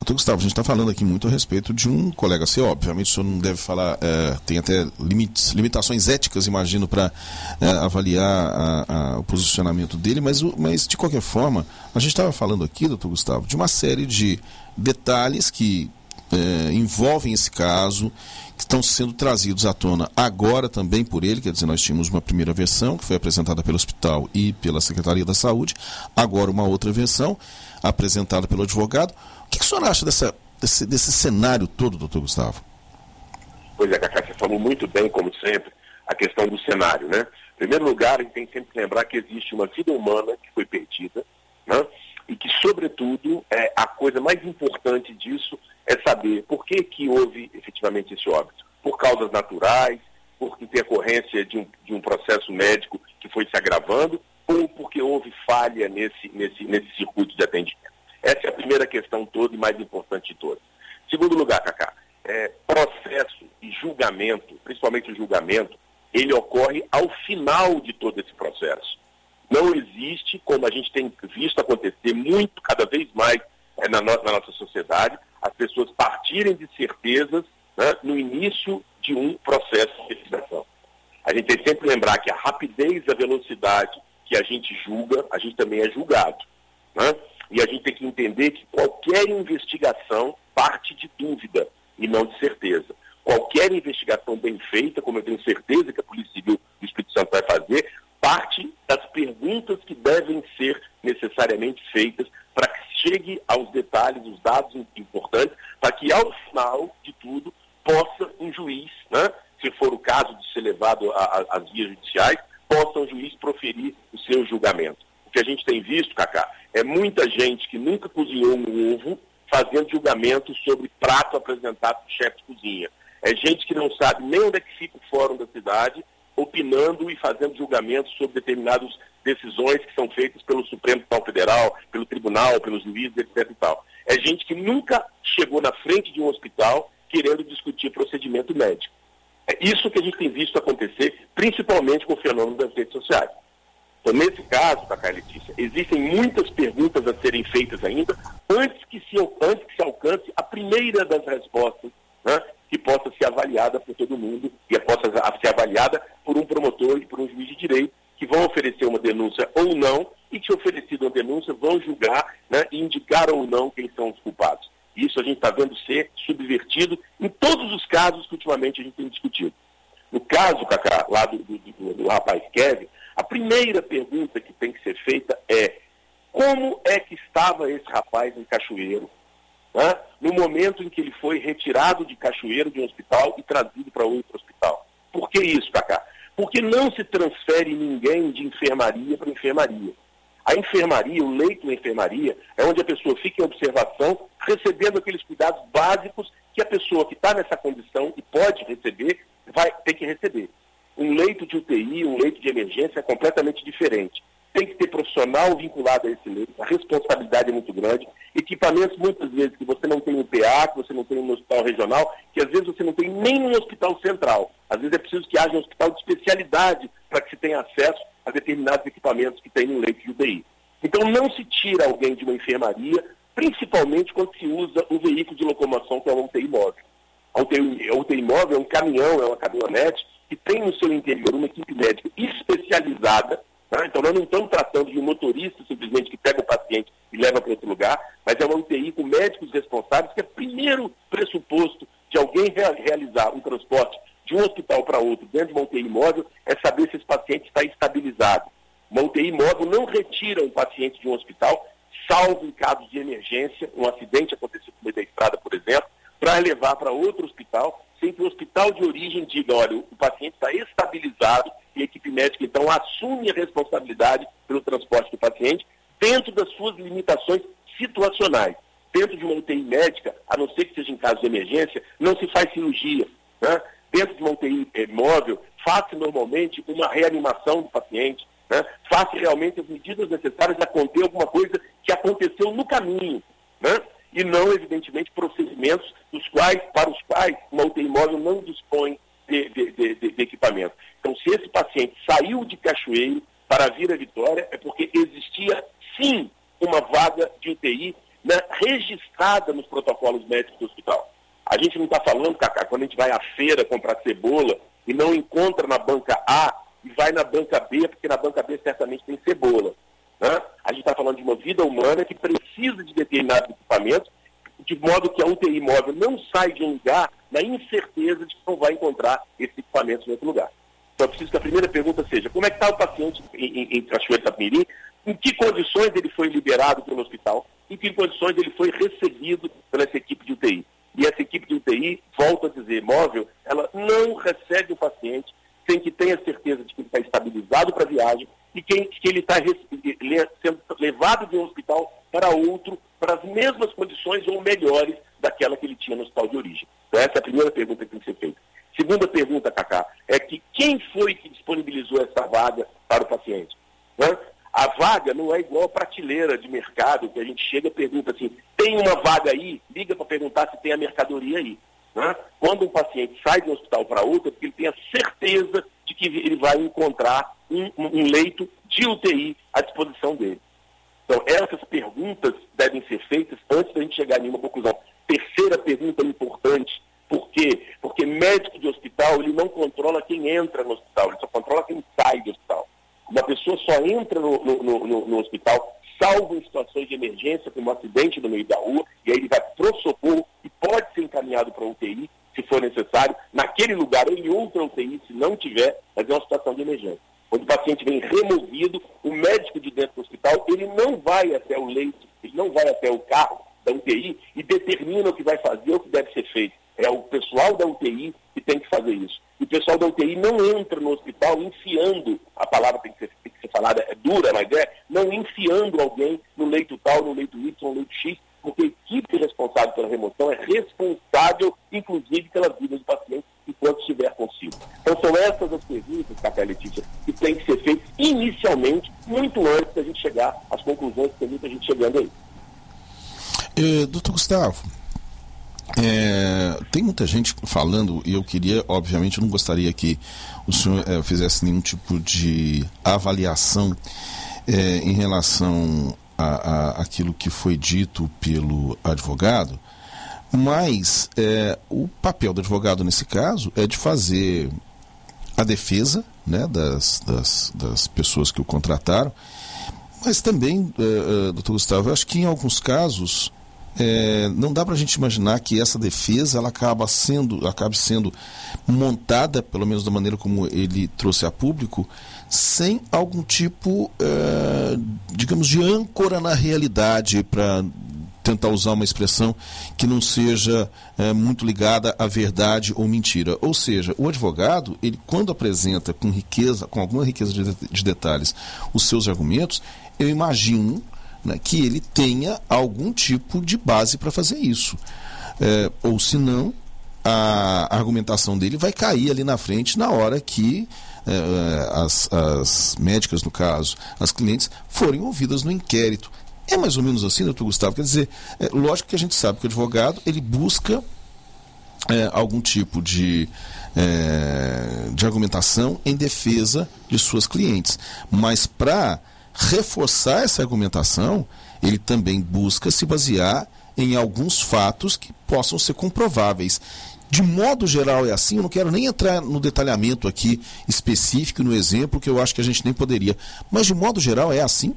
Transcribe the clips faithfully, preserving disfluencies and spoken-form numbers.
Doutor Gustavo, a gente está falando aqui muito a respeito de um colega seu, obviamente o senhor não deve falar, é, tem até limites, limitações éticas, imagino, para é, avaliar a, a, o posicionamento dele, mas, mas de qualquer forma, a gente estava falando aqui, doutor Gustavo, de uma série de detalhes que é, envolvem esse caso, que estão sendo trazidos à tona agora também por ele, quer dizer, nós tínhamos uma primeira versão que foi apresentada pelo hospital e pela Secretaria da Saúde, agora uma outra versão apresentada pelo advogado. O que, que o senhor acha dessa, desse, desse cenário todo, doutor Gustavo? Pois é, Cacá, você falou muito bem, como sempre, a questão do cenário, né? Em primeiro lugar, a gente tem sempre que lembrar que existe uma vida humana que foi perdida, né? E que, sobretudo, é, a coisa mais importante disso é saber por que que houve efetivamente esse óbito. Por causas naturais, por intercorrência de um, de um processo médico que foi se agravando, ou porque houve falha nesse, nesse, nesse circuito de atendimento. Essa é a primeira questão toda e mais importante de todas. Segundo lugar, Cacá, é, processo e julgamento, principalmente o julgamento, ele ocorre ao final de todo esse processo. Não existe, como a gente tem visto acontecer muito, cada vez mais é, na, no, na nossa sociedade, as pessoas partirem de certezas, né, no início de um processo de investigação. A gente tem sempre que lembrar que a rapidez e a velocidade que a gente julga, a gente também é julgado, né? E a gente tem que entender que qualquer investigação parte de dúvida e não de certeza. Qualquer investigação bem feita, como eu tenho certeza que a Polícia Civil do Espírito Santo vai fazer, parte das perguntas que devem ser necessariamente feitas para que chegue aos detalhes, os dados importantes, para que ao final de tudo possa um juiz, né, se for o caso de ser levado às vias judiciais, possa um juiz proferir o seu julgamento. O que a gente tem visto, Cacá, é muita gente que nunca cozinhou um ovo fazendo julgamento sobre prato apresentado por chefe de cozinha. É gente que não sabe nem onde é que fica o fórum da cidade, opinando e fazendo julgamentos sobre determinadas decisões que são feitas pelo Supremo Tribunal Federal, pelo Tribunal, pelos juízes, etcétera e tal. É gente que nunca chegou na frente de um hospital querendo discutir procedimento médico. É isso que a gente tem visto acontecer, principalmente com o fenômeno das redes sociais. Então, nesse caso, Cacá e Letícia, existem muitas perguntas a serem feitas ainda antes que se, antes que se alcance a primeira das respostas, né, que possa ser avaliada por todo mundo e possa ser avaliada por um promotor e por um juiz de direito que vão oferecer uma denúncia ou não e que, oferecida uma denúncia, vão julgar, né, e indicar ou não quem são os culpados. Isso a gente está vendo ser subvertido em todos os casos que ultimamente a gente tem discutido. No caso, Cacá, lá do, do, do, do rapaz Kevin, a primeira pergunta que tem que ser feita é: como é que estava esse rapaz em Cachoeiro, né, no momento em que ele foi retirado de Cachoeiro de um hospital e trazido para outro hospital? Por que isso, Cacá? Porque não se transfere ninguém de enfermaria para enfermaria. A enfermaria, o leito da enfermaria, é onde a pessoa fica em observação, recebendo aqueles cuidados básicos que a pessoa que está nessa condição e pode receber, vai ter que receber. Um leito de U T I, um leito de emergência é completamente diferente. Tem que ter profissional vinculado a esse leito, a responsabilidade é muito grande, equipamentos muitas vezes que você não tem no P A, que você não tem no hospital regional, que às vezes você não tem nem no hospital central. Às vezes é preciso que haja um hospital de especialidade para que se tenha acesso a determinados equipamentos que tem no leito de U T I. Então não se tira alguém de uma enfermaria, principalmente quando se usa um veículo de locomoção que é uma U T I móvel. A U T I, a U T I móvel é um caminhão, é uma caminhonete, que tem no seu interior uma equipe médica especializada, né? Então nós não estamos tratando de um motorista simplesmente que pega o paciente e leva para outro lugar, mas é uma U T I com médicos responsáveis, que é o primeiro pressuposto de alguém rea- realizar um transporte de um hospital para outro dentro de uma U T I móvel, é saber se esse paciente está estabilizado. Uma U T I móvel não retira um paciente de um hospital, salvo em casos de emergência, um acidente acontecido no meio da estrada, por exemplo, para levar para outro hospital, sem que o hospital de origem diga: olha, o paciente está estabilizado, e a equipe médica, então, assume a responsabilidade pelo transporte do paciente dentro das suas limitações situacionais. Dentro de uma U T I médica, a não ser que seja em caso de emergência, não se faz cirurgia, né? Dentro de uma U T I eh, móvel, faz-se normalmente uma reanimação do paciente, né? Faz-se realmente as medidas necessárias a conter alguma coisa que aconteceu no caminho, né? E não, evidentemente, procedimentos dos quais, para os quais uma U T I móvel não dispõe de, de, de, de, de equipamento. Então, se esse paciente saiu de Cachoeiro para vir a Vitória, é porque existia, sim, uma vaga de U T I né, registrada nos protocolos médicos do hospital. A gente não está falando, Cacá, quando a gente vai à feira comprar cebola e não encontra na banca A e vai na banca B, porque na banca B certamente tem cebola. Né? A gente está falando de uma vida humana que precisa de determinados equipamentos, de modo que a U T I móvel não sai de um lugar na incerteza de que não vai encontrar esses equipamentos em outro lugar. Então, eu preciso que a primeira pergunta seja, como é que está o paciente em, em, em Cachoeira de Itapemirim? Em que condições ele foi liberado pelo hospital? Em que condições ele foi recebido pela essa equipe de U T I? E essa equipe de U T I, volto a dizer, móvel, ela não recebe o paciente sem que tenha certeza de que ele está estabilizado para a viagem e que, que ele está sendo levado de um hospital para outro, para as mesmas condições ou melhores daquela que ele tinha no hospital de origem. Então, essa é a primeira pergunta que tem que ser feita. Segunda pergunta, Cacá, é que quem foi que disponibilizou essa vaga para o paciente? Né? A vaga não é igual a prateleira de mercado, que a gente chega e pergunta assim, tem uma vaga aí? Liga para perguntar se tem a mercadoria aí. Né? Quando um paciente sai de um hospital para outro, é porque ele tem a certeza de que ele vai encontrar um, um leito de U T I à disposição dele. Então, essas perguntas devem ser feitas antes da gente chegar a nenhuma conclusão. Terceira pergunta importante, por quê? Porque médico de hospital, ele não controla quem entra no hospital, ele só controla quem sai do hospital. Uma pessoa só entra no, no, no, no hospital, salvo em situações de emergência, como um acidente no meio da rua, e aí ele vai pro socorro e pode ser encaminhado para a U T I, se for necessário, naquele lugar ou em outra U T I, se não tiver, mas é uma situação de emergência. Quando o paciente vem removido, o médico de dentro do hospital, ele não vai até o leito, ele não vai até o carro da U T I e determina o que vai fazer, o que deve ser feito. É o pessoal da U T I que tem que fazer isso. E o pessoal da U T I não entra no hospital enfiando, a palavra tem que ser, tem que ser falada, é dura, mas é, não enfiando alguém no leito tal, no leito Y, no leito X, porque a equipe responsável pela remoção é responsável, inclusive, pela vida do paciente enquanto estiver consigo. Então são essas as perguntas, Cacá, Letícia, que tem que ser feitas inicialmente, muito antes da gente chegar às conclusões que tem muita gente chegando aí. Eh, doutor Gustavo, É, tem muita gente falando, e eu queria, obviamente, eu não gostaria que o senhor é, fizesse nenhum tipo de avaliação é, em relação a, a aquilo que foi dito pelo advogado, mas é, o papel do advogado nesse caso é de fazer a defesa, né, das, das, das pessoas que o contrataram, mas também, é, é, doutor Gustavo, eu acho que em alguns casos É, não dá para a gente imaginar que essa defesa ela acaba sendo, acabe sendo montada, pelo menos da maneira como ele trouxe a público, sem algum tipo, é, digamos, de âncora na realidade, para tentar usar uma expressão que não seja é, muito ligada à verdade ou mentira. Ou seja, o advogado, ele quando apresenta com riqueza, com alguma riqueza de, de detalhes, os seus argumentos, eu imagino, né, que ele tenha algum tipo de base para fazer isso. É, ou senão, a argumentação dele vai cair ali na frente na hora que é, as, as médicas, no caso, as clientes, forem ouvidas no inquérito. É mais ou menos assim, doutor Gustavo? Quer dizer, é, lógico que a gente sabe que o advogado, ele busca é, algum tipo de, é, de argumentação em defesa de suas clientes. Mas para reforçar essa argumentação, ele também busca se basear em alguns fatos que possam ser comprováveis. De modo geral é assim, eu não quero nem entrar no detalhamento aqui específico, no exemplo, que eu acho que a gente nem poderia, mas de modo geral é assim?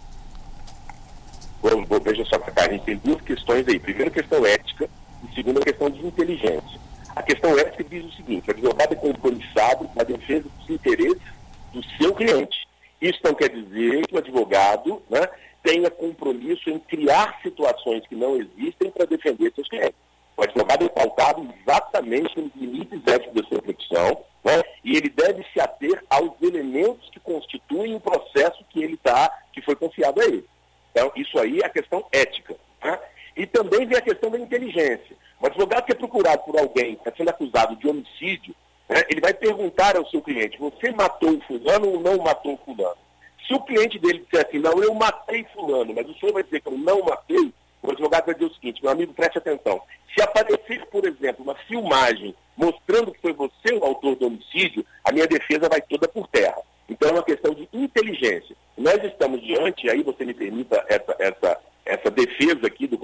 Bom, veja só, a gente tem duas questões aí. Primeiro, questão ética, e segunda, questão de inteligência. A questão ética diz o seguinte: o advogado é compromissado na defesa dos interesses do seu cliente. Isso não quer dizer que o advogado, né, tenha compromisso em criar situações que não existem para defender seus clientes. O advogado é pautado exatamente nos limites éticos da sua profissão, né, e ele deve se ater aos elementos que constituem o processo que ele tá, que foi confiado a ele. Então, isso aí é a questão ética. Né? E também vem a questão da inteligência. O advogado que é procurado por alguém que está sendo acusado de homicídio, ele vai perguntar ao seu cliente: você matou o fulano ou não matou o fulano? Se o cliente dele disser assim: não, eu matei fulano, mas o senhor vai dizer que eu não matei, o advogado vai dizer o seguinte: meu amigo, preste atenção. Se aparecer, por exemplo, uma filmagem mostrando que foi você o autor do homicídio, a minha defesa vai toda por terra. Então é uma questão de inteligência. Nós estamos diante, aí você me permita essa, essa, essa defesa aqui do,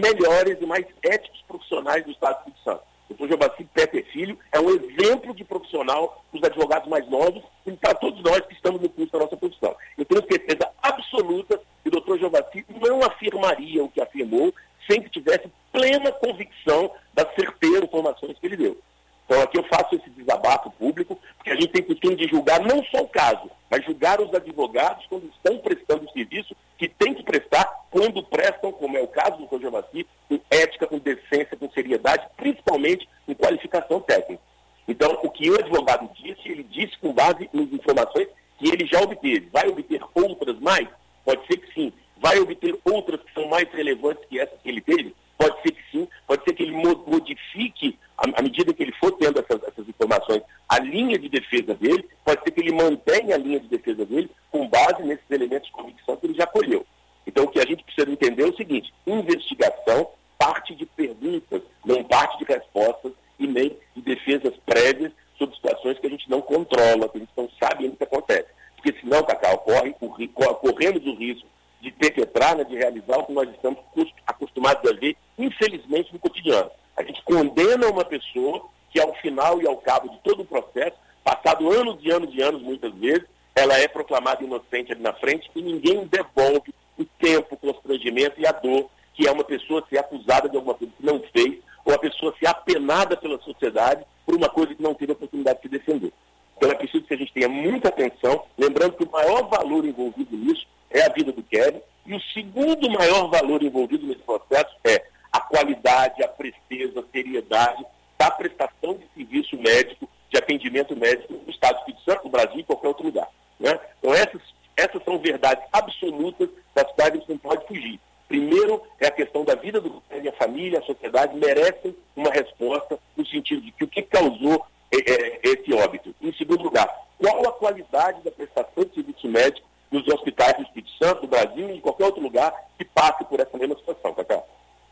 melhores e mais éticos profissionais do Estado do Espírito Santo. O doutor Jovacir Peter Filho é um exemplo de profissional dos advogados mais novos e para todos nós que estamos no curso da nossa profissão. Eu tenho certeza absoluta que o doutor Jovacir não afirmaria o que afirmou sem que tivesse plena convicção da certeza das informações que ele deu. Então aqui eu faço esse desabafo público, porque a gente tem costume de julgar não só o caso, mas julgar os advogados quando estão prestando o serviço que tem que prestar, quando prestam, como é o caso do doutor Jovacir, com ética, com decência, com seriedade, principalmente com qualificação técnica. Então, o que o advogado disse, ele disse com base nas informações que ele já obteve. Vai obter outras mais? Pode ser que sim. Vai obter outras que são mais relevantes que essas que ele teve? Pode ser que sim. Pode ser que ele modifique, à medida que ele for tendo essas, essas informações, a linha de defesa dele. Pode ser que ele mantenha a linha de defesa dele com base nesses elementos de convicção que ele já colheu. Então, o que a gente precisa entender é o seguinte: investigação parte de perguntas, não parte de respostas e nem de defesas prévias sobre situações que a gente não controla, que a gente não sabe ainda o que acontece. Porque senão, Cacau, corre, corremos o risco de perpetrar, né, de realizar o que nós estamos acostumados a ver, infelizmente, no cotidiano. A gente condena uma pessoa que, ao final e ao cabo de todo o processo, passado anos e anos e anos, muitas vezes, ela é proclamada inocente ali na frente e ninguém devolve o tempo, o constrangimento e a dor que é uma pessoa ser acusada de alguma coisa que não fez, ou a pessoa ser apenada pela sociedade por uma coisa que não teve a oportunidade de se defender. Então é preciso que a gente tenha muita atenção, lembrando que o maior valor envolvido nisso é a vida do Kevin, e o segundo maior valor envolvido nesse processo é a qualidade, a presteza, a seriedade da prestação de serviço médico, de atendimento médico no Estado do Espírito Santo, no Brasil e em qualquer outro lugar. Né? Então essas, essas são verdades absolutas das quais a gente não pode fugir. Primeiro é a questão da vida do Kevin, a família, a sociedade merecem uma resposta no sentido de que o que causou é, é, esse óbito. Em segundo lugar, qual a qualidade da prestação de serviço médico nos hospitais do Espírito Santo, do Brasil e em qualquer outro lugar que passe por essa mesma situação, Cacá.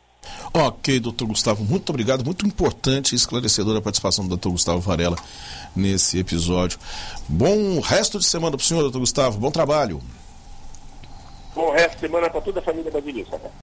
Ok, doutor Gustavo, muito obrigado, muito importante e esclarecedora a participação do doutor Gustavo Varela nesse episódio. Bom resto de semana para o senhor, doutor Gustavo, bom trabalho. Bom resto de semana para toda a família brasileira, Cacá.